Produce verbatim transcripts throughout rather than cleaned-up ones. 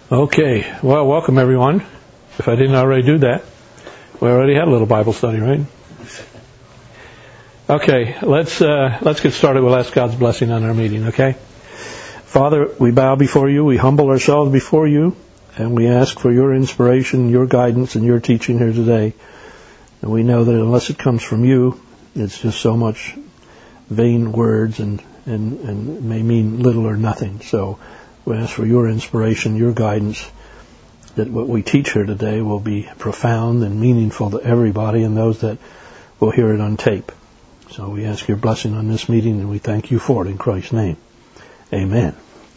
Okay, well, welcome everyone. If I didn't already do that, we already had a little Bible study, right? Okay, let's uh, let's get started. We'll ask God's blessing on our meeting, okay? Father, we bow before you, we humble ourselves before you, and we ask for your inspiration, your guidance, and your teaching here today. And we know that unless it comes from you, it's just so much vain words and, and, and may mean little or nothing. So we ask for your inspiration, your guidance, that what we teach here today will be profound and meaningful to everybody and those that will hear it on tape. So we ask your blessing on this meeting, and we thank you for it in Christ's name. Amen.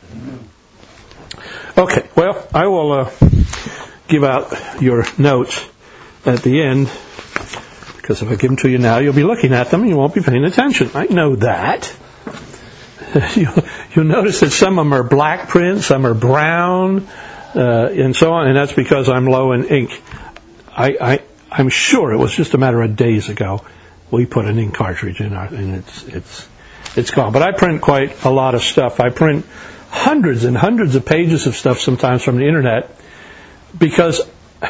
Okay, well, I will uh, give out your notes at the end, because if I give them to you now, you'll be looking at them and you won't be paying attention. I know that. you'll, you'll notice that some of them are black print, some are brown, uh, and so on, and that's because I'm low in ink. I, I, I'm sure it was just a matter of days ago we put an ink cartridge in our, and it's it's it's gone. But I print quite a lot of stuff. I print hundreds and hundreds of pages of stuff sometimes from the internet, because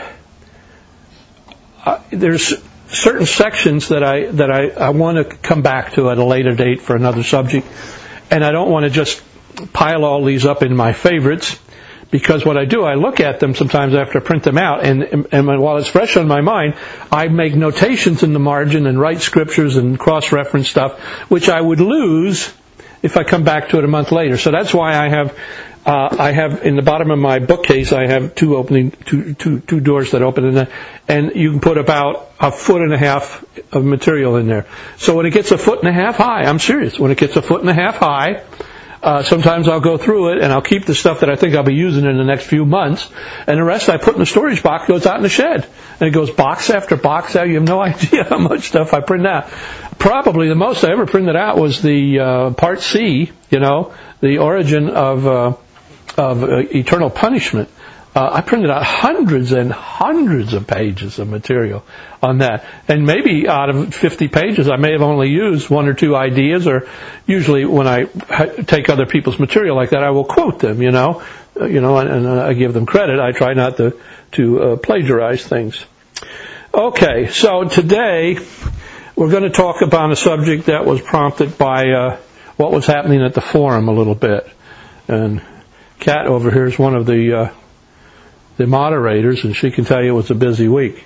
uh, there's certain sections that I that I, I want to come back to at a later date for another subject, and I don't want to just pile all these up in my favorites, because what I do, I look at them sometimes after I print them out, and, and, and while it's fresh on my mind, I make notations in the margin and write scriptures and cross-reference stuff, which I would lose if I come back to it a month later. So that's why I have uh, I have in the bottom of my bookcase, I have two opening two two two doors that open, in the, and you can put about a foot and a half of material in there. So when it gets a foot and a half high, I'm serious. When it gets a foot and a half high, uh, sometimes I'll go through it and I'll keep the stuff that I think I'll be using in the next few months, and the rest I put in the storage box, goes out in the shed, and it goes box after box out. You have no idea how much stuff I print out. Probably the most I ever printed out was the uh, Part C, you know, the origin of uh, of uh, eternal punishment. Uh, I printed out hundreds and hundreds of pages of material on that. And maybe out of fifty pages, I may have only used one or two ideas, or usually when I take other people's material like that, I will quote them, you know, uh, you know, and, and I give them credit. I try not to, to uh, plagiarize things. Okay, so today we're going to talk about a subject that was prompted by uh, what was happening at the forum a little bit. And Kat over here is one of the uh, the moderators, and she can tell you it was a busy week.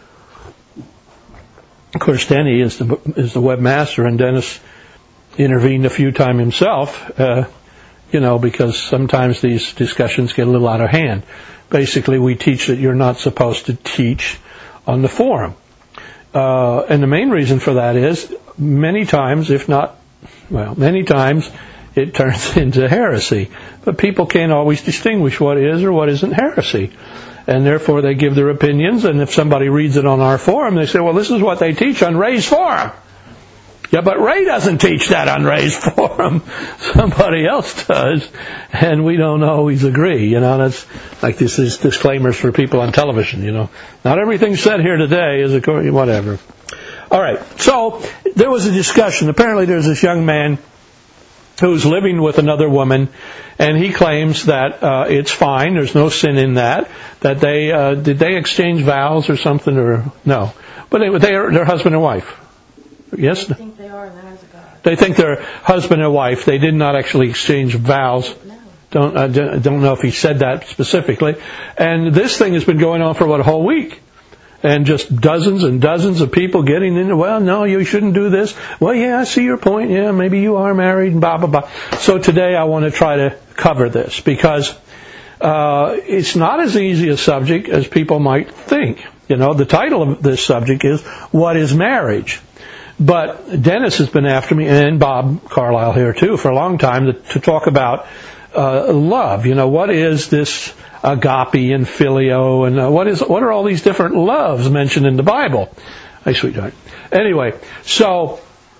Of course, Denny is the is the webmaster, and Dennis intervened a few times himself, uh, you know, because sometimes these discussions get a little out of hand. Basically, we teach that you're not supposed to teach on the forum. Uh, and the main reason for that is many times, if not, well, many times, it turns into heresy. But people can't always distinguish what is or what isn't heresy. And therefore they give their opinions, and if somebody reads it on our forum, they say, well, this is what they teach on Ray's forum. Yeah, but Ray doesn't teach that on Ray's forum. Somebody else does. And we don't always agree. You know, that's like this is disclaimers for people on television, you know. Not everything said here today is according, whatever. All right. So there was a discussion. Apparently there's this young man who's living with another woman, and he claims that uh, it's fine, there's no sin in that, that they, uh, did they exchange vows or something, or no? But they, they are, they're husband and wife. Yes? I think they are in the eyes of God. They think they're husband and wife. They did not actually exchange vows. No. Don't, I don't know if he said that specifically. And this thing has been going on for, what, a whole week? And just dozens and dozens of people getting into, well, no, you shouldn't do this. Well, yeah, I see your point. Yeah, maybe you are married, and blah, blah, blah. So today I want to try to cover this, because uh, it's not as easy a subject as people might think. You know, the title of this subject is, What is Marriage? But Dennis has been after me, and Bob Carlisle here too, for a long time, to, to talk about uh, love. You know, what is this agape and phileo, and uh, what is what are all these different loves mentioned in the Bible? Hey, sweetheart. Anyway, so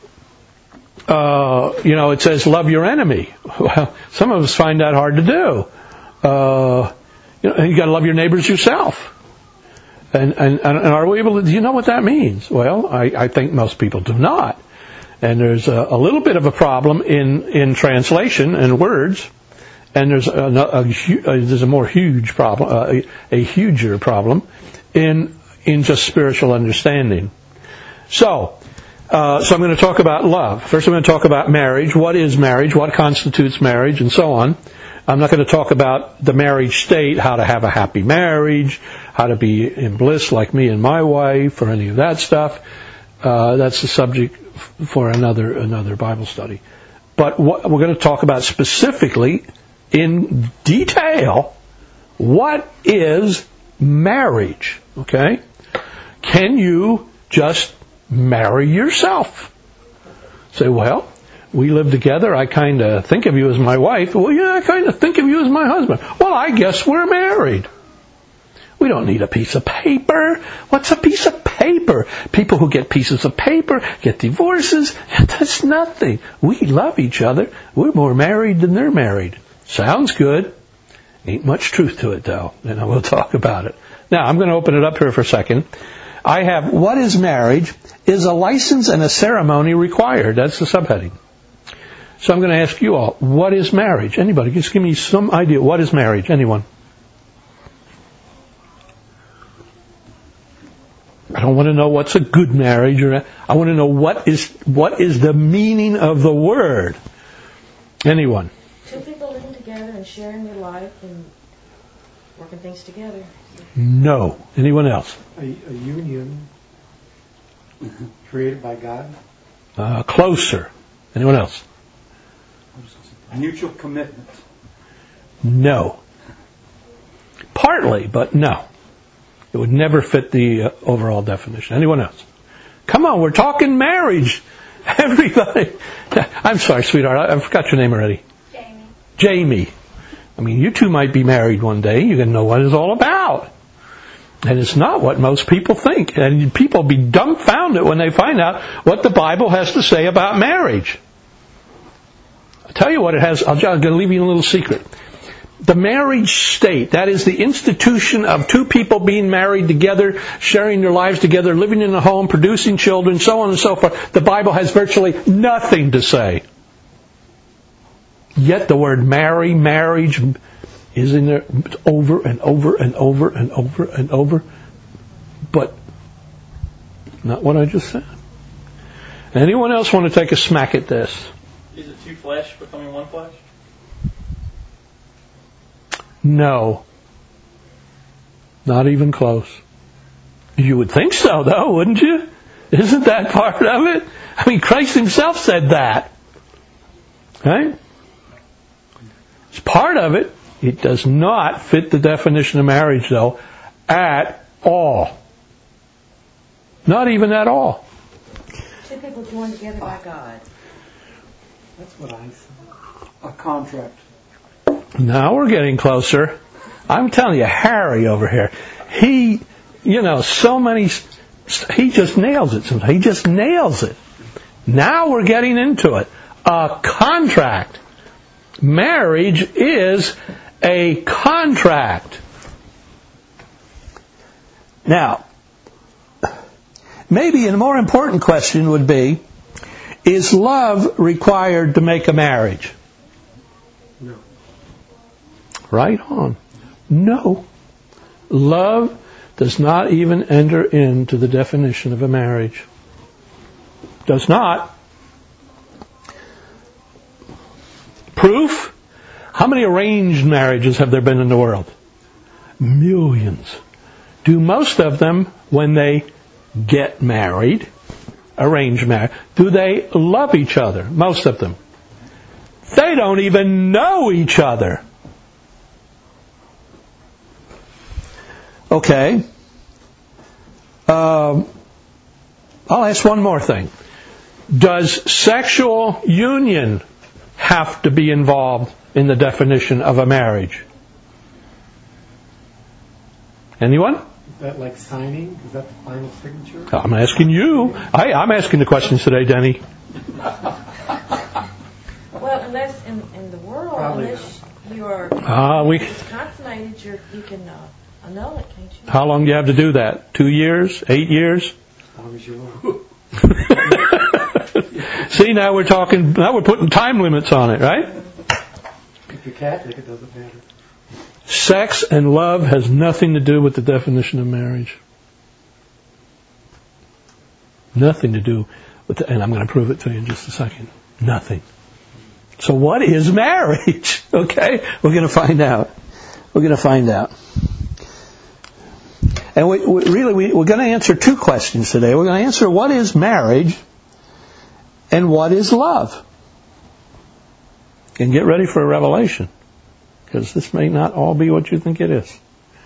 uh, you know, it says love your enemy. Well, some of us find that hard to do. Uh, you know, you got to love your neighbors yourself. And, and and are we able to? Do you know what that means? Well, I, I think most people do not. And there's a, a little bit of a problem in in translation and words. and there's a, a, a there's a more huge problem, uh, a, a huger problem in in just spiritual understanding. So, uh, so I'm going to talk about love. First, I'm going to talk about marriage. What is marriage? What constitutes marriage, and so on. I'm not going to talk about the marriage state, how to have a happy marriage, how to be in bliss like me and my wife, or any of that stuff. Uh, that's the subject for another another Bible study. But what we're going to talk about specifically, in detail, what is marriage? Okay? Can you just marry yourself? Say, well, we live together. I kind of think of you as my wife. Well, yeah, I kind of think of you as my husband. Well, I guess we're married. We don't need a piece of paper. What's a piece of paper? People who get pieces of paper get divorces. That's nothing. We love each other. We're more married than they're married. Sounds good. Ain't much truth to it, though. And we'll talk about it. Now, I'm going to open it up here for a second. I have, what is marriage? Is a license and a ceremony required? That's the subheading. So I'm going to ask you all, what is marriage? Anybody? Just give me some idea. What is marriage? Anyone? I don't want to know what's a good marriage, or I want to know what is what is the meaning of the word. Anyone? Two people living together and sharing their life and working things together. No. Anyone else? A, a union created by God. Uh, closer. Anyone else? A mutual commitment. No. Partly, but no. It would never fit the uh, overall definition. Anyone else? Come on, we're talking marriage. Everybody. I'm sorry, sweetheart. I, I forgot your name already. Jamie. Jamie. I mean, you two might be married one day. You're going to know what it's all about. And it's not what most people think. And people be dumbfounded when they find out what the Bible has to say about marriage. I'll tell you what it has. I'm going to leave you a little secret. The marriage state, that is the institution of two people being married together, sharing their lives together, living in a home, producing children, so on and so forth. The Bible has virtually nothing to say. Yet the word marry, marriage, is in there over and over and over and over and over. But not what I just said. Anyone else want to take a smack at this? Is it two flesh becoming one flesh? No. Not even close. You would think so, though, wouldn't you? Isn't that part of it? I mean, Christ himself said that. Right? It's part of it. It does not fit the definition of marriage, though, at all. Not even at all. Two people joined together by God. That's what I said. A contract. Now we're getting closer. I'm telling you, Harry over here, he, you know, so many, he just nails it sometimes. He just nails it. Now we're getting into it. A contract. Marriage is a contract. Now, maybe a more important question would be, is love required to make a marriage? No. Right on. No. Love does not even enter into the definition of a marriage. Does not. Proof? How many arranged marriages have there been in the world? Millions. Do most of them, when they get married, arranged marriage, do they love each other? Most of them. They don't even know each other. Okay. Um, I'll ask one more thing. Does sexual union have to be involved in the definition of a marriage? Anyone? Is that like signing? Is that the final signature? I'm asking you. I, I'm asking the questions today, Denny. Well, unless in, in the world, Probably unless you are Ah, we. consummated, you're, you can uh, annul it, can't you? How long do you have to do that? Two years? Eight years? As long as you want. See, now we're talking. Now we're putting time limits on it, right? you're Catholic, it doesn't matter. Sex and love has nothing to do with the definition of marriage. Nothing to do with the, and I'm going to prove it to you in just a second. Nothing. So what is marriage? Okay? We're going to find out. We're going to find out. And we, we really, we, we're going to answer two questions today. We're going to answer what is marriage and what is love. And get ready for a revelation, because this may not all be what you think it is.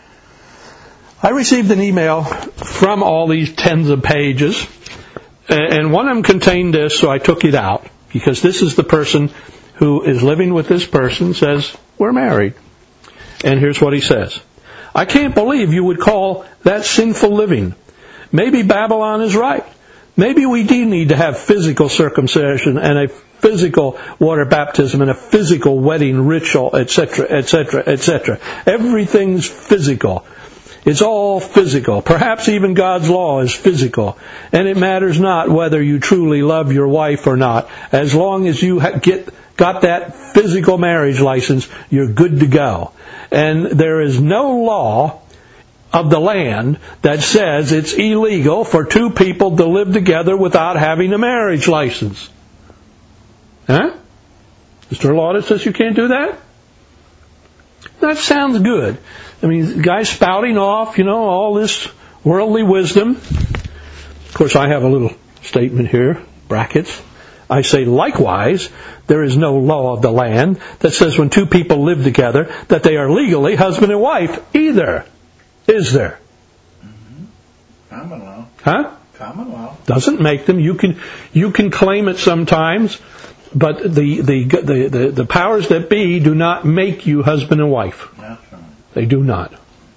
I received an email from all these tens of pages, and one of them contained this, so I took it out, because this is the person who is living with this person, says, we're married. And here's what he says. I can't believe you would call that sinful living. Maybe Babylon is right. Maybe we do need to have physical circumcision and a physical water baptism and a physical wedding ritual, et cetera, et cetera, et cetera. Everything's physical. It's all physical. Perhaps even God's law is physical. And it matters not whether you truly love your wife or not. As long as you get got that physical marriage license, you're good to go. And there is no law of the land that says it's illegal for two people to live together without having a marriage license. Huh? Is there a law that says you can't do that? That sounds good. I mean, guys spouting off, you know, all this worldly wisdom. Of course, I have a little statement here, brackets. I say, likewise, there is no law of the land that says when two people live together that they are legally husband and wife either. Is there? Mm-hmm. Common law. Huh? Common law. Doesn't make them. You can you can claim it sometimes, but the the the the, the powers that be do not make you husband and wife. That's right. They do not.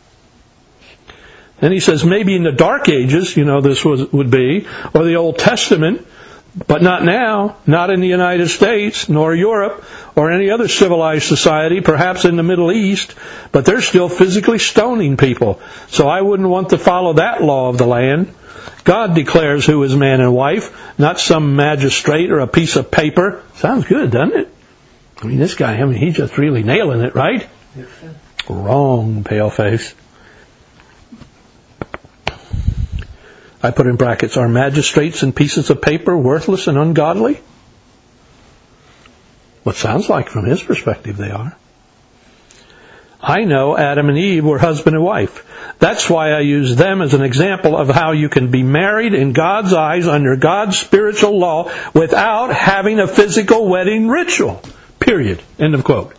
Then he says maybe in the Dark Ages, you know, this was would be, or the Old Testament. But not now, not in the United States, nor Europe, or any other civilized society, perhaps in the Middle East, but they're still physically stoning people. So I wouldn't want to follow that law of the land. God declares who is man and wife, not some magistrate or a piece of paper. Sounds good, doesn't it? I mean, this guy, I mean, he's just really nailing it, right? Yes, sir. Wrong, paleface. I put in brackets, are magistrates and pieces of paper worthless and ungodly? What sounds like from his perspective they are. I know Adam and Eve were husband and wife. That's why I use them as an example of how you can be married in God's eyes under God's spiritual law without having a physical wedding ritual. Period. End of quote.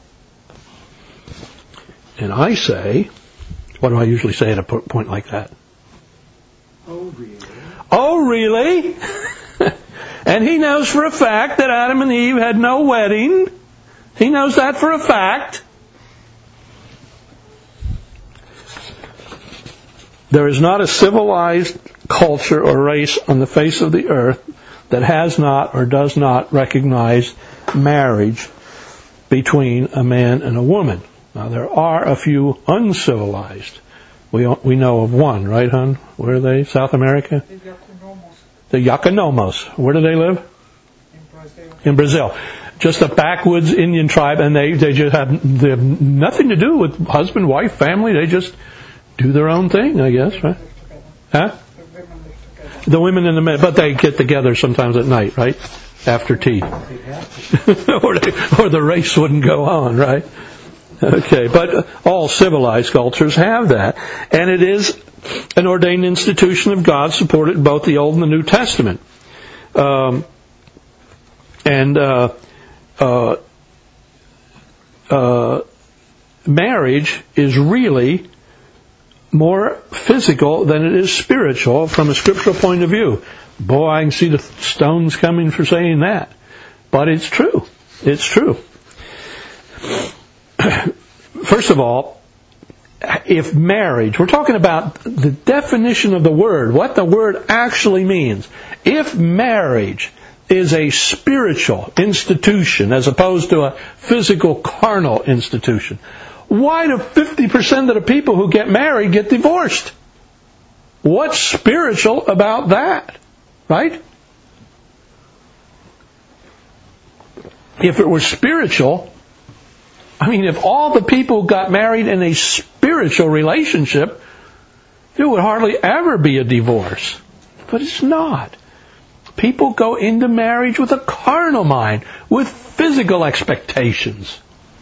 And I say, what do I usually say at a point like that? Oh, really? Oh, really? And he knows for a fact that Adam and Eve had no wedding. He knows that for a fact. There is not a civilized culture or race on the face of the earth that has not or does not recognize marriage between a man and a woman. Now, there are a few uncivilized. We we know of one, right, hon? Where are they? South America? The Yakunomos. The Yakunomos. Where do they live? In Brazil. In Brazil. Just a backwoods Indian tribe, and they, they just have, they have nothing to do with husband, wife, family. They just do their own thing, I guess, right? Huh? The women and the men, but they get together sometimes at night, right? After tea. or, they, or the race wouldn't go on, right? Okay, but all civilized cultures have that. And it is an ordained institution of God supported in both the Old and the New Testament. Um, and uh, uh, uh, marriage is really more physical than it is spiritual from a scriptural point of view. Boy, I can see the stones coming for saying that. But it's true. It's true. First of all, if marriage, we're talking about the definition of the word, what the word actually means. If marriage is a spiritual institution as opposed to a physical, carnal institution, why do fifty percent of the people who get married get divorced? What's spiritual about that? Right? If it were spiritual, I mean, if all the people got married in a spiritual relationship, there would hardly ever be a divorce. But it's not. People go into marriage with a carnal mind, with physical expectations.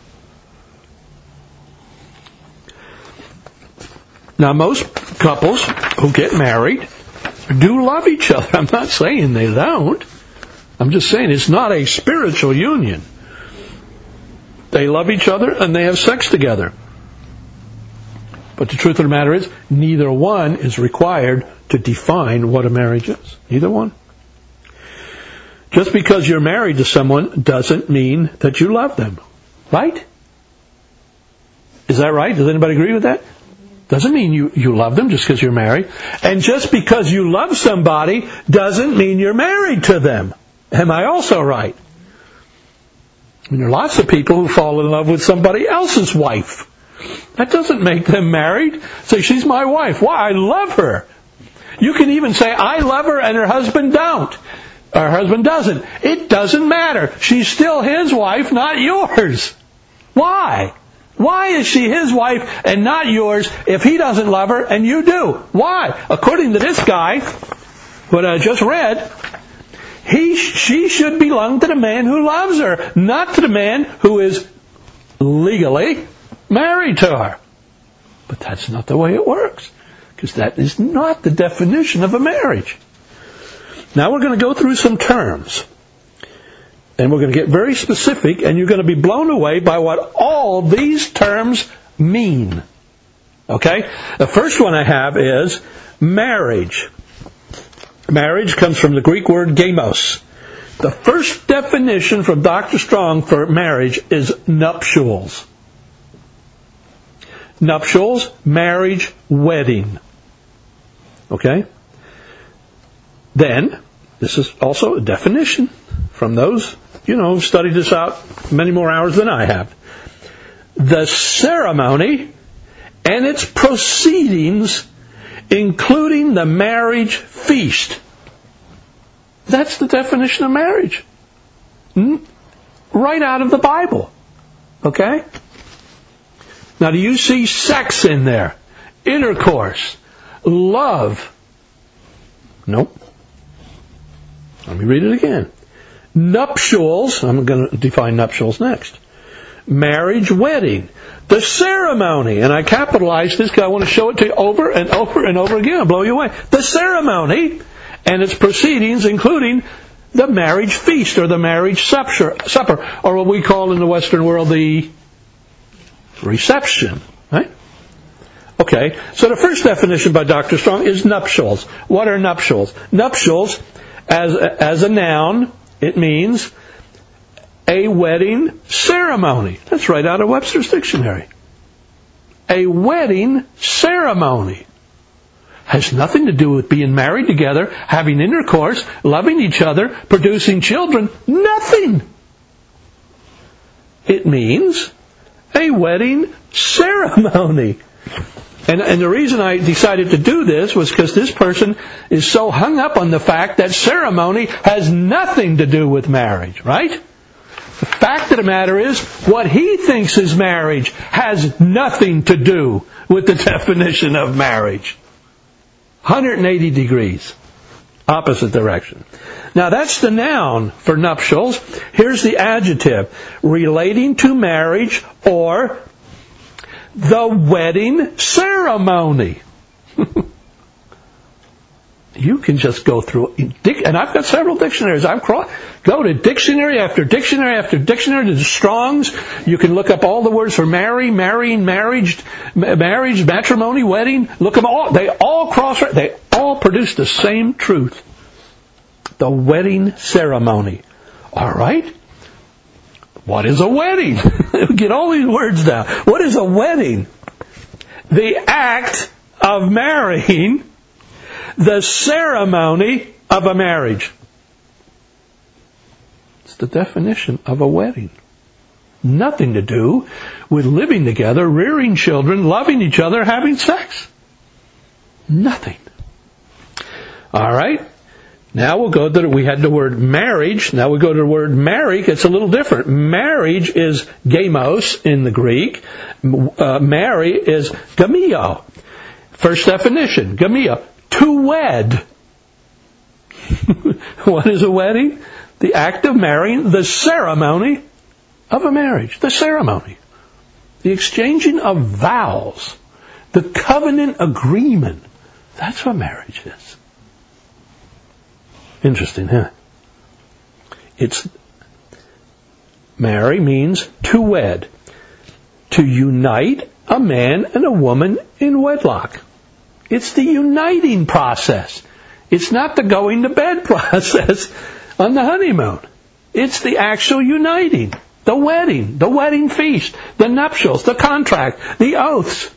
Now, most couples who get married do love each other. I'm not saying they don't. I'm just saying it's not a spiritual union. They love each other and they have sex together. But the truth of the matter is, neither one is required to define what a marriage is. Neither one. Just because you're married to someone doesn't mean that you love them. Right? Is that right? Does anybody agree with that? Doesn't mean you, you love them just because you're married. And just because you love somebody doesn't mean you're married to them. Am I also right? I mean, there are lots of people who fall in love with somebody else's wife. That doesn't make them married. Say, she's my wife. Why? I love her. You can even say, I love her and her husband don't. Her husband doesn't. It doesn't matter. She's still his wife, not yours. Why? Why is she his wife and not yours if he doesn't love her and you do? Why? According to this guy, what I just read, he, she should belong to the man who loves her, not to the man who is legally married to her. But that's not the way it works, because that is not the definition of a marriage. Now we're going to go through some terms, and we're going to get very specific, and you're going to be blown away by what all these terms mean. Okay? The first one I have is marriage. Marriage comes from the Greek word gamos. The first definition from Doctor Strong for marriage is nuptials. Nuptials, marriage, wedding. Okay? Then, this is also a definition from those, you know, who studied this out many more hours than I have. The ceremony and its proceedings, including the marriage feast. That's the definition of marriage. Right out of the Bible. Okay? Now, do you see sex in there? Intercourse? Love? Nope. Let me read it again. Nuptials, I'm going to define nuptials next. Marriage, wedding. The ceremony, and I capitalized this because I want to show it to you over and over and over again. I'll blow you away. The ceremony and its proceedings, including the marriage feast or the marriage supper, supper, or what we call in the Western world the reception. Right? Okay, so the first definition by Doctor Strong is nuptials. What are nuptials? Nuptials, as a, as a noun, it means a wedding ceremony. That's right out of Webster's dictionary. A wedding ceremony. Has nothing to do with being married together, having intercourse, loving each other, producing children. Nothing. It means a wedding ceremony. And, and the reason I decided to do this was because this person is so hung up on the fact that ceremony has nothing to do with marriage, right? The fact of the matter is, what he thinks is marriage has nothing to do with the definition of marriage. one hundred eighty degrees. Opposite direction. Now that's the noun for nuptials. Here's the adjective. Relating to marriage or the wedding ceremony. You can just go through, and I've got several dictionaries. I've crawled, go to dictionary after dictionary after dictionary to the Strong's. You can look up all the words for marry, marrying, marriage, marriage, matrimony, wedding. Look them all. They all cross. They all produce the same truth. The wedding ceremony. All right. What is a wedding? Get all these words down. What is a wedding? The act of marrying. The ceremony of a marriage. It's the definition of a wedding. Nothing to do with living together, rearing children, loving each other, having sex. Nothing. All right. Now we'll go to, we had the word marriage. Now we go to the word marry. It's a little different. Marriage is gamos in the Greek. Uh, marry is gamio. First definition, gamio, to wed. What is a wedding? The act of marrying, the ceremony of a marriage. The ceremony. The exchanging of vows. The covenant agreement. That's what marriage is. Interesting, huh? It's, marry means to wed. To unite a man and a woman in wedlock. It's the uniting process. It's not the going to bed process on the honeymoon. It's the actual uniting. The wedding, the wedding feast, the nuptials, the contract, the oaths.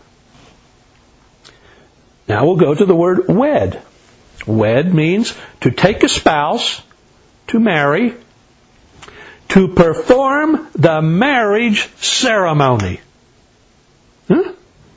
Now we'll go to the word wed. Wed means to take a spouse, to marry, to perform the marriage ceremony. Huh?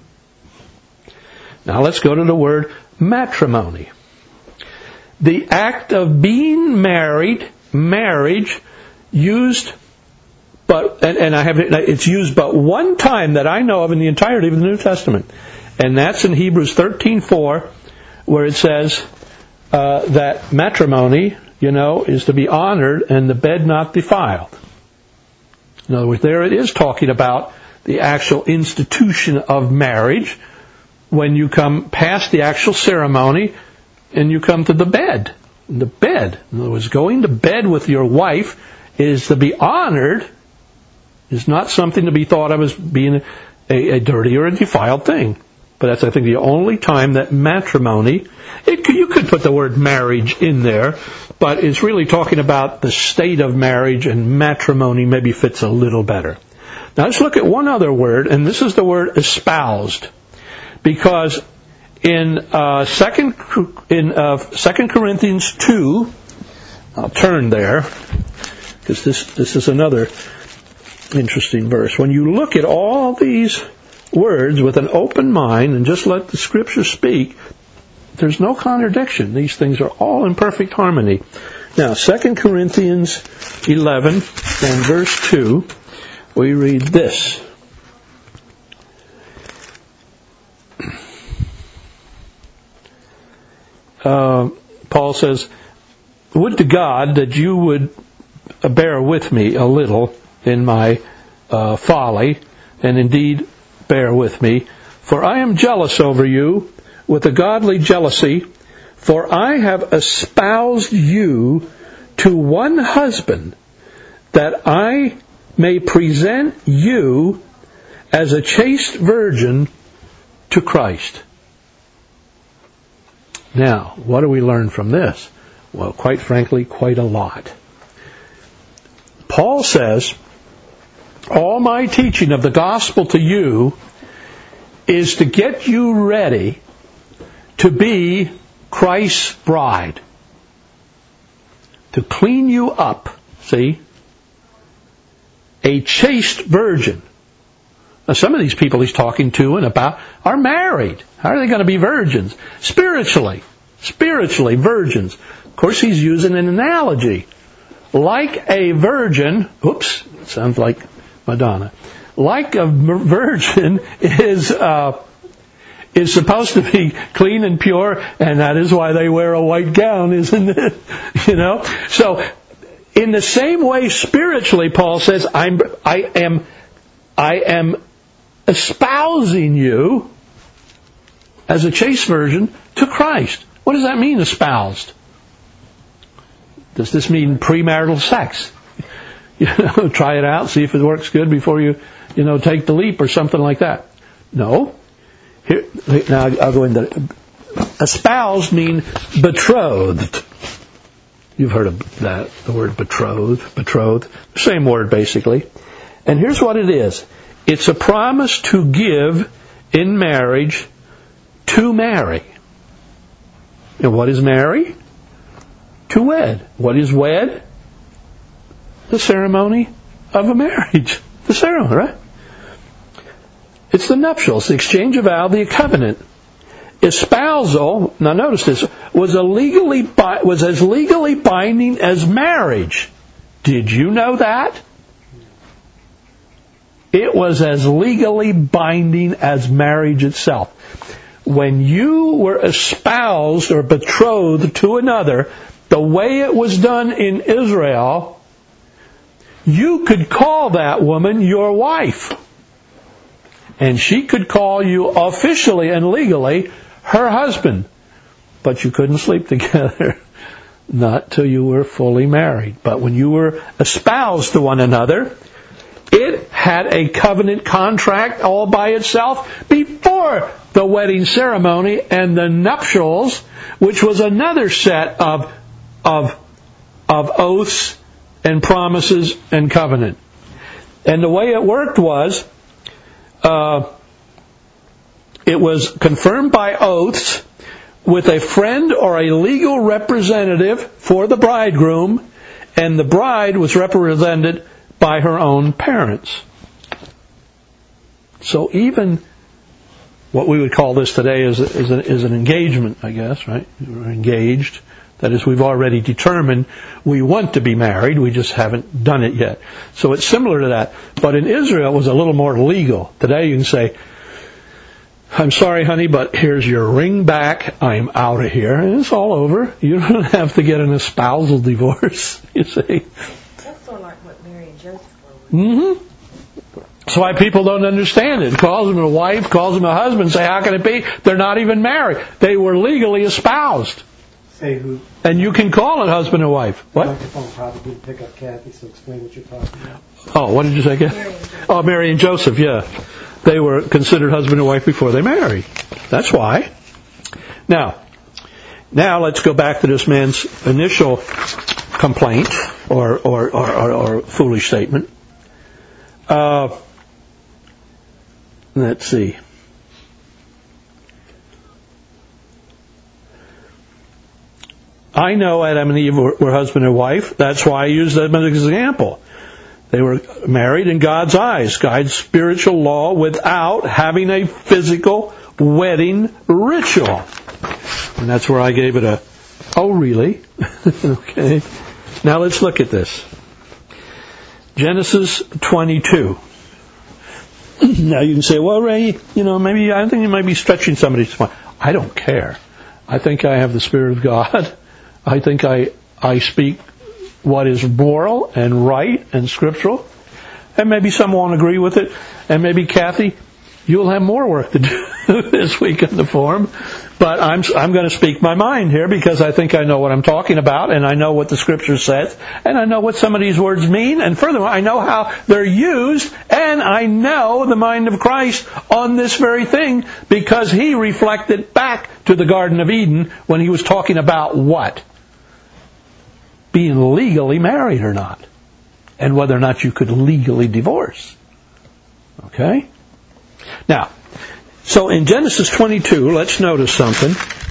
Now let's go to the word matrimony. The act of being married, marriage, used, but and, and I have it's used but one time that I know of in the entirety of the New Testament, and that's in Hebrews thirteen four, where it says uh, that matrimony, you know, is to be honored and the bed not defiled. In other words, there it is talking about the actual institution of marriage when you come past the actual ceremony and you come to the bed. The bed. In other words, going to bed with your wife is to be honored, is not something to be thought of as being a, a dirty or a defiled thing. But that's, I think, the only time that matrimony, it could, you could put the word marriage in there, but it's really talking about the state of marriage, and matrimony maybe fits a little better. Now let's look at one other word, and this is the word espoused. Because in uh, second in uh, Second Corinthians two, I'll turn there because this this is another interesting verse. When you look at all these words with an open mind and just let the Scripture speak, there's no contradiction. These things are all in perfect harmony. Now, Second Corinthians eleven and verse two, we read this. Uh, Paul says, "Would to God that you would bear with me a little in my uh, folly, and indeed bear with me, for I am jealous over you with a godly jealousy, for I have espoused you to one husband, that I may present you as a chaste virgin to Christ." Now, what do we learn from this? Well, quite frankly, quite a lot. Paul says, all my teaching of the gospel to you is to get you ready to be Christ's bride. To clean you up, see? A chaste virgin. Now, some of these people he's talking to and about are married. How are they going to be virgins? Spiritually. Spiritually, virgins. Of course, he's using an analogy. Like a virgin, oops, it sounds like Madonna. Like a virgin is uh, is supposed to be clean and pure, and that is why they wear a white gown, isn't it? You know? So, in the same way, spiritually, Paul says, I'm, I am, I am espousing you as a chaste virgin to Christ. What does that mean, espoused? Does this mean premarital sex? You know, try it out, see if it works good before you, you know, take the leap or something like that. No. Here, now I'll go into espoused mean betrothed. You've heard of that, the word betrothed, betrothed. Same word, basically. And here's what it is. It's a promise to give in marriage to marry. And what is marry? To wed. What is wed? The ceremony of a marriage. The ceremony, right? It's the nuptials, the exchange of vow, the covenant. espousal, now notice this, was a legally bi- was as legally binding as marriage. Did you know that? It was as legally binding as marriage itself. When you were espoused or betrothed to another, the way it was done in Israel, you could call that woman your wife. And she could call you officially and legally her husband. But you couldn't sleep together. Not till you were fully married. But when you were espoused to one another, it had a covenant contract all by itself before the wedding ceremony and the nuptials, which was another set of, of, of oaths and promises and covenant. And the way it worked was, Uh, it was confirmed by oaths with a friend or a legal representative for the bridegroom, and the bride was represented by her own parents. So even what we would call this today is, is, a, is an engagement, I guess, right? We're engaged. That is, we've already determined we want to be married, we just haven't done it yet. So it's similar to that. But in Israel, it was a little more legal. Today you can say, I'm sorry, honey, but here's your ring back, I'm out of here, and it's all over. You don't have to get an espousal divorce, you see. That's sort of like what Mary and Joseph were. Mm-hmm. That's why people don't understand it. Calls them a wife, calls them a husband, say, how can it be? They're not even married. They were legally espoused. Say who? And you can call it husband and wife. What? The microphone probably didn't pick up Kathy, so explain what you're talking about. Oh, what did you say again? Mary and Joseph. Oh, Mary and Joseph, yeah. They were considered husband and wife before they married. That's why. Now, now let's go back to this man's initial complaint or or, or, or, or foolish statement. Uh, let's see. I know Adam and Eve were, were husband and wife. That's why I use them as an example. They were married in God's eyes, God's spiritual law, without having a physical wedding ritual. And that's where I gave it a, oh really? Okay. Now let's look at this. Genesis twenty-two. Now you can say, well, Ray, you know, maybe I think you might be stretching somebody's point. I don't care. I think I have the Spirit of God. I think I, I speak what is moral and right and scriptural. And maybe some won't agree with it. And maybe, Kathy, you'll have more work to do this week in the forum. But I'm, I'm going to speak my mind here because I think I know what I'm talking about and I know what the scripture says and I know what some of these words mean. And furthermore, I know how they're used and I know the mind of Christ on this very thing because he reflected back to the Garden of Eden when he was talking about what? Being legally married or not. And whether or not you could legally divorce. Okay? Now, so in Genesis twenty-two, let's notice something.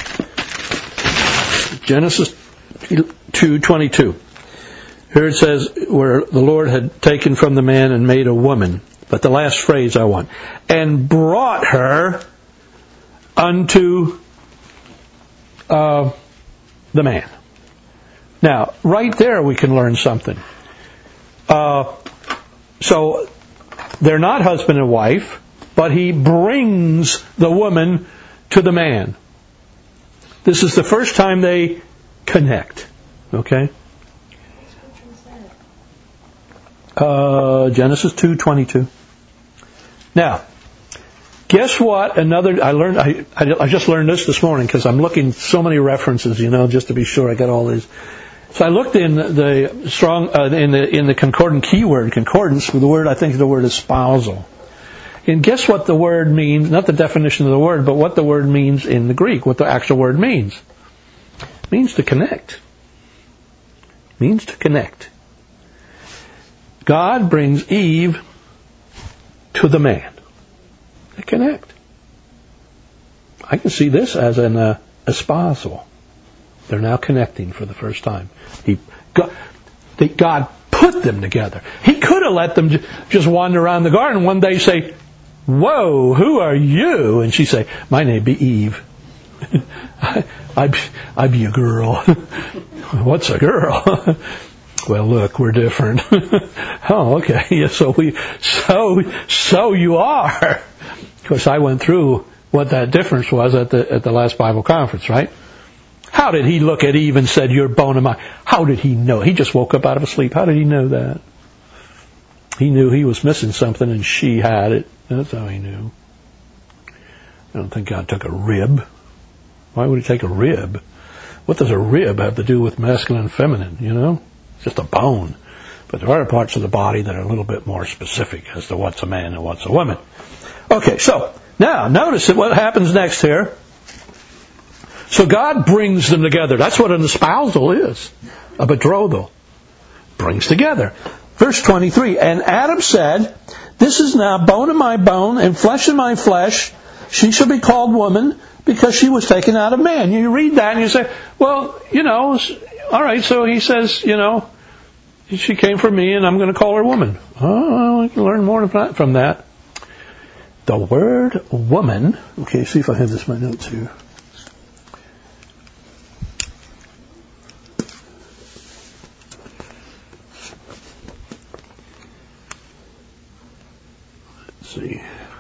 Genesis two twenty-two. Here it says where the Lord had taken from the man and made a woman. But the last phrase I want. And brought her unto uh, the man. Now, right there we can learn something. Uh, so, they're not husband and wife, but he brings the woman to the man. This is the first time they connect. Okay? Uh, Genesis two twenty-two. Now, guess what? Another, I learned, I, I, I just learned this this morning because I'm looking so many references, you know, just to be sure I got all these. So I looked in the strong, uh, in the in the concordant keyword concordance for the word. I think the word is spousal. And guess what the word means? Not the definition of the word, but what the word means in the Greek. What the actual word means? It means to connect. It means to connect. God brings Eve to the man. They connect. I can see this as an uh, espousal. They're now connecting for the first time. He, God, the, God put them together. He could have let them just wander around the garden one day and say, whoa, who are you? And she'd say, my name be Eve. I, I'd, I'd be a girl. What's a girl? Well, look, we're different. Oh, okay. Yeah, so we, so, so you are. Of course, I went through what that difference was at the at the last Bible conference, right? How did he look at Eve and said, "You're bone of mine"? How did he know? He just woke up out of a sleep. How did he know that? He knew he was missing something, and she had it. That's how he knew. I don't think God took a rib. Why would he take a rib? What does a rib have to do with masculine and feminine, you know? It's just a bone. But there are parts of the body that are a little bit more specific as to what's a man and what's a woman. Okay, so now notice what happens next here. So God brings them together. That's what an espousal is. A betrothal. Brings together. Verse twenty-three, and Adam said, "This is now bone of my bone and flesh of my flesh. She shall be called woman because she was taken out of man." You read that and you say, well, you know, all right, so he says, you know, she came from me and I'm going to call her woman. Oh, we can learn more from that. The word woman, okay, see if I have this in my notes here. Let's see.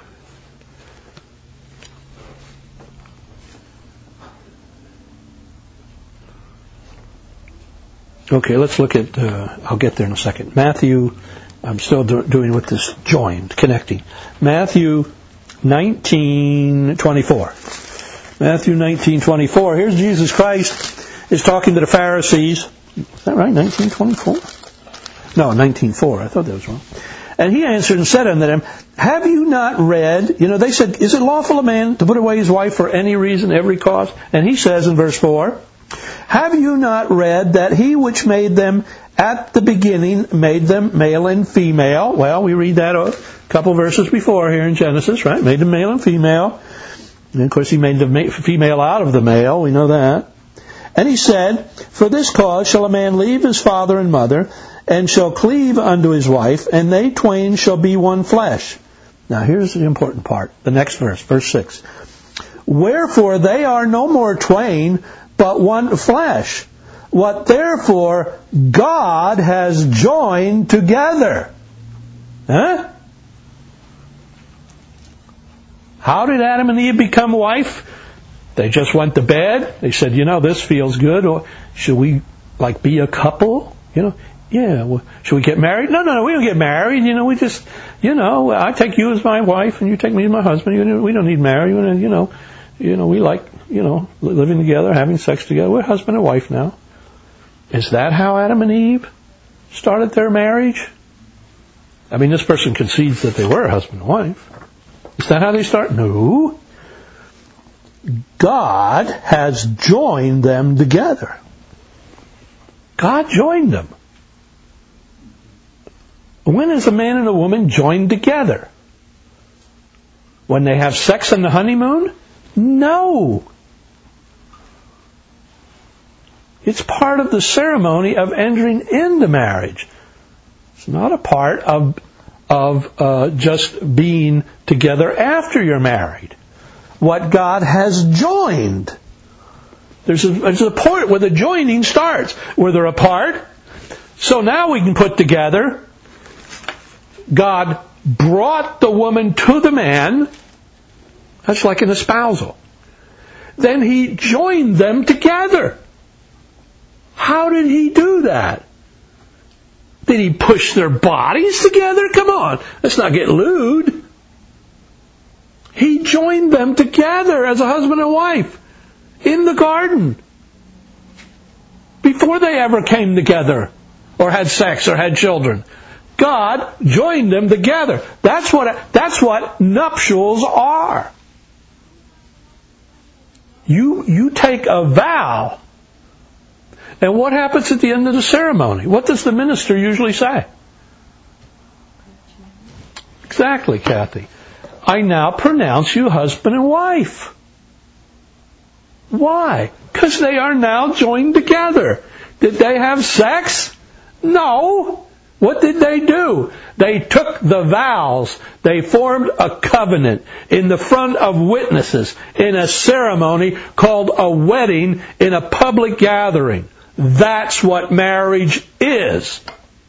Okay, let's look at, uh, I'll get there in a second. Matthew, I'm still do, doing with this joined, connecting. Matthew nineteen twenty-four. Matthew nineteen twenty-four. Here's Jesus Christ is talking to the Pharisees. Is that right? nineteen twenty-four? No, nineteen four. I thought that was wrong. And he answered and said unto them, have you not read, you know, they said, is it lawful a man to put away his wife for any reason, every cause? And he says in verse four, have you not read that he which made them at the beginning made them male and female? Well, we read that a couple verses before here in Genesis, right? Made them male and female. And of course he made the female out of the male, we know that. And he said, for this cause shall a man leave his father and mother, and shall cleave unto his wife, and they twain shall be one flesh. Now here's the important part, the next verse, verse six. Wherefore they are no more twain, but one flesh. What therefore God has joined together. Huh? How did Adam and Eve become wife? They just went to bed. They said, you know, this feels good. Or should we, like, be a couple? You know, yeah. Well, should we get married? No, no, no. We don't get married. You know, we just, you know, I take you as my wife and you take me as my husband. You know, we don't need marriage. You know, you know, we like, you know, living together, having sex together. We're husband and wife now. Is that how Adam and Eve started their marriage? I mean, this person concedes that they were husband and wife. Is that how they start? No. God has joined them together. God joined them. When is a man and a woman joined together? When they have sex on the honeymoon? No. It's part of the ceremony of entering into marriage. It's not a part of of uh, just being together after you're married. What God has joined. There's a, there's a point where the joining starts, where they're apart. So now we can put together, God brought the woman to the man. That's like an espousal. Then He joined them together. How did He do that? Did He push their bodies together? Come on, let's not get lewd. He joined them together as a husband and wife in the garden before they ever came together or had sex or had children. God joined them together. That's what, that's what nuptials are. You, you take a vow. And what happens at the end of the ceremony? What does the minister usually say? Exactly, Kathy. I now pronounce you husband and wife. Why? Because they are now joined together. Did they have sex? No. What did they do? They took the vows. They formed a covenant in the front of witnesses in a ceremony called a wedding in a public gathering. That's what marriage is.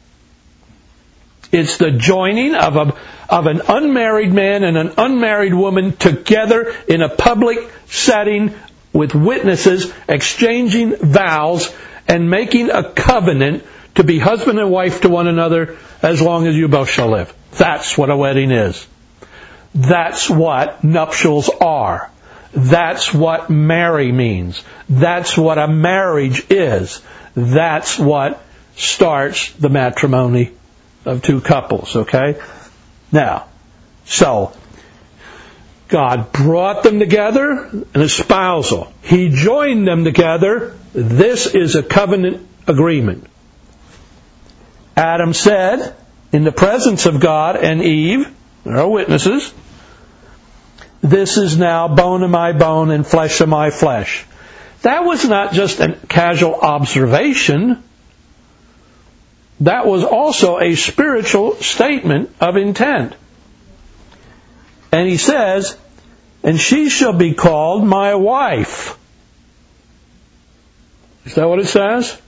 It's the joining of a of an unmarried man and an unmarried woman together in a public setting with witnesses, exchanging vows and making a covenant to be husband and wife to one another as long as you both shall live. That's what a wedding is. That's what nuptials are. That's what marry means. That's what a marriage is. That's what starts the matrimony of two couples, okay? Now, so, God brought them together, an espousal. He joined them together. This is a covenant agreement. Adam said, in the presence of God and Eve, there are witnesses, this is now bone of my bone and flesh of my flesh. That was not just a casual observation. That was also a spiritual statement of intent. And he says, and she shall be called my wife. Is that what it says?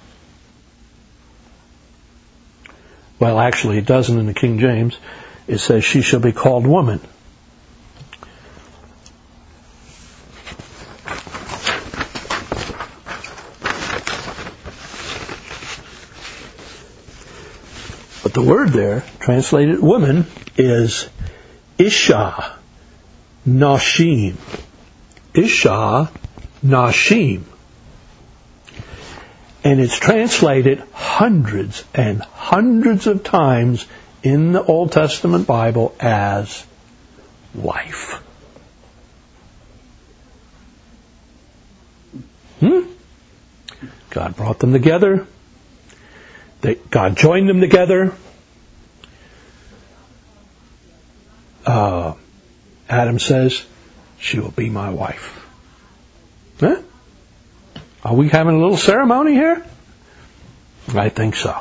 Well, actually, it doesn't in the King James. It says she shall be called woman. But the word there, translated woman, is Isha Nashim. Isha Nashim. And it's translated hundreds and hundreds of times in the Old Testament Bible as wife. Hmm? God brought them together. They, God joined them together. Uh, Adam says, she will be my wife. Huh? Are we having a little ceremony here? I think so.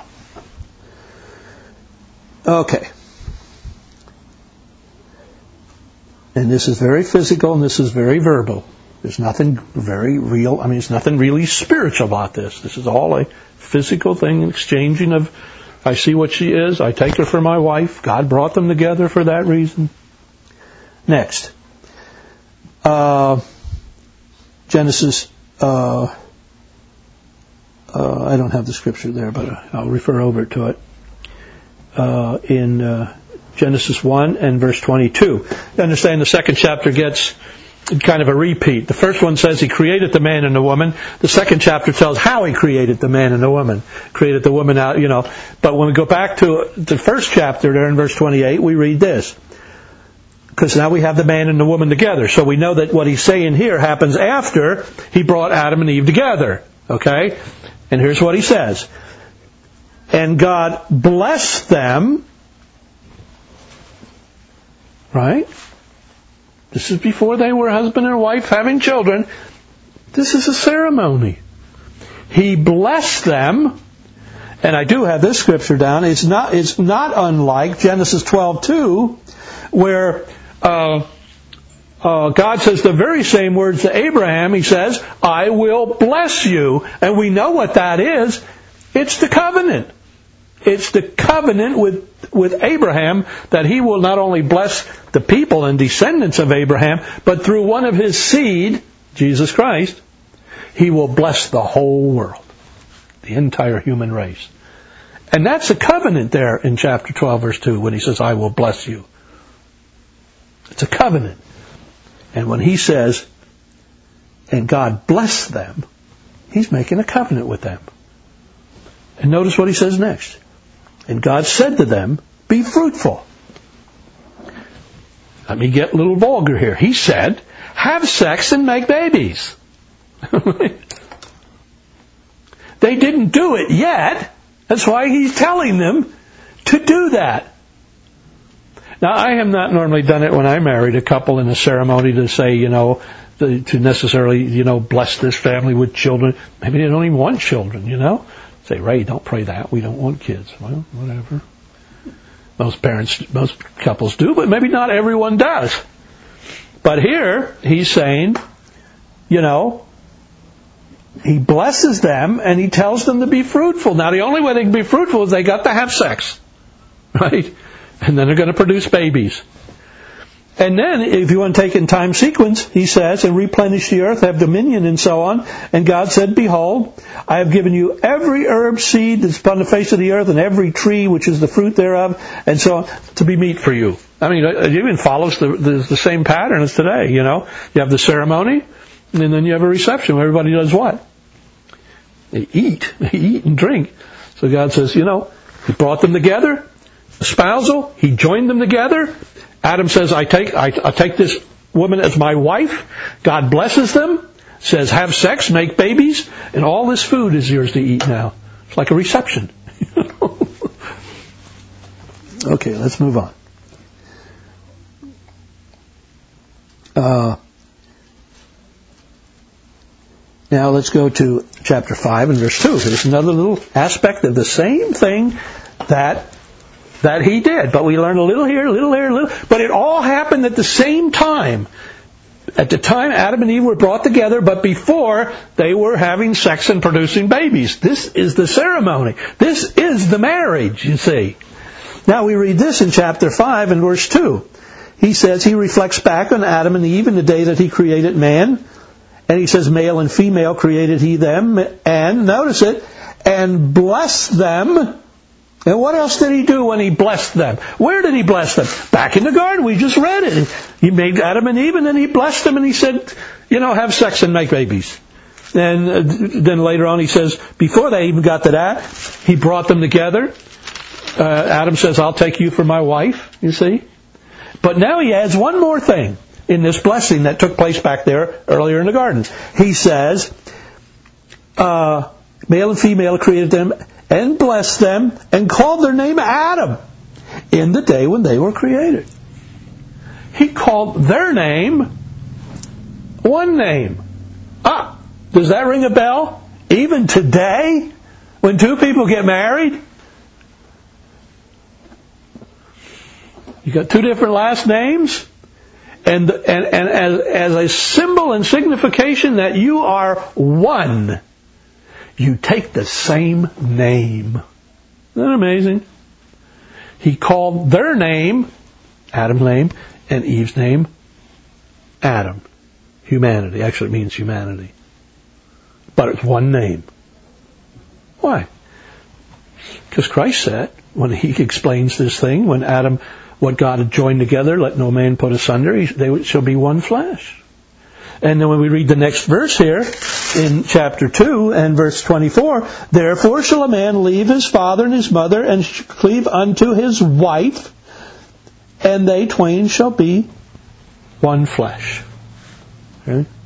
Okay. And this is very physical and this is very verbal. There's nothing very real. I mean, there's nothing really spiritual about this. This is all a physical thing, exchanging of, I see what she is, I take her for my wife. God brought them together for that reason. Next. Uh, Genesis, uh, uh, I don't have the scripture there, but I'll refer over to it. Uh, in uh, Genesis one and verse twenty-two. You understand the second chapter gets kind of a repeat. The first one says he created the man and the woman. The second chapter tells how he created the man and the woman. Created the woman out, you know. But when we go back to the first chapter there in verse twenty-eight, we read this. Because now we have the man and the woman together. So we know that what he's saying here happens after he brought Adam and Eve together. Okay? And here's what he says. And God blessed them. Right? This is before they were husband and wife having children. This is a ceremony. He blessed them. And I do have this scripture down. It's not, it's not unlike Genesis twelve two, where uh, uh, God says the very same words to Abraham. He says, I will bless you. And we know what that is. It's the covenant. It's the covenant with, with Abraham that he will not only bless the people and descendants of Abraham, but through one of his seed, Jesus Christ, he will bless the whole world, the entire human race. And that's a covenant there in chapter twelve, verse two, when he says, I will bless you. It's a covenant. And when he says, and God blessed them, he's making a covenant with them. And notice what he says next. And God said to them, be fruitful. Let me get a little vulgar here. He said, have sex and make babies. They didn't do it yet. That's why he's telling them to do that. Now, I have not normally done it when I married a couple in a ceremony to say, you know, to necessarily, you know, bless this family with children. Maybe they don't even want children, you know. Say, Ray, don't pray that. We don't want kids. Well, whatever. Most parents, most couples do, but maybe not everyone does. But here, he's saying, you know, he blesses them and he tells them to be fruitful. Now, the only way they can be fruitful is they got to have sex. Right? And then they're going to produce babies. And then, if you want to take in time sequence, he says, and replenish the earth, have dominion, and so on. And God said, behold, I have given you every herb seed that's upon the face of the earth, and every tree which is the fruit thereof, and so on, to be meat for you. I mean, it even follows the, the, the same pattern as today, you know. You have the ceremony, and then you have a reception where everybody does what? They eat. They eat and drink. So God says, you know, He brought them together, espousal, He joined them together. Adam says, I take, I, I take this woman as my wife. God blesses them, says, have sex, make babies, and all this food is yours to eat now. It's like a reception. Okay, let's move on. Uh, now let's go to chapter five and verse two. There's another little aspect of the same thing that that he did. But we learn a little here, a little here, a little. But it all happened at the same time. At the time Adam and Eve were brought together, but before they were having sex and producing babies. This is the ceremony. This is the marriage, you see. Now we read this in chapter five and verse two. He says, he reflects back on Adam and Eve in the day that he created man. And he says, male and female created he them. And, notice it, and blessed them. And what else did he do when he blessed them? Where did he bless them? Back in the garden. We just read it. He made Adam and Eve, and then he blessed them, and he said, you know, have sex and make babies. And uh, then later on he says, before they even got to that, he brought them together. Uh, Adam says, I'll take you for my wife, you see. But now he adds one more thing in this blessing that took place back there earlier in the garden. He says, uh, male and female created them, and blessed them, and called their name Adam in the day when they were created. He called their name one name. Ah, does that ring a bell? Even today, when two people get married, you got two different last names, and and, and as, as a symbol and signification that you are one, you take the same name. Isn't that amazing? He called their name, Adam's name, and Eve's name, Adam. Humanity. Actually, it means humanity. But it's one name. Why? Because Christ said, when He explains this thing, when Adam, what God had joined together, let no man put asunder, he, they shall be one flesh. And then when we read the next verse here, in chapter two and verse twenty-four, therefore shall a man leave his father and his mother, and cleave unto his wife, and they twain shall be one flesh. Okay?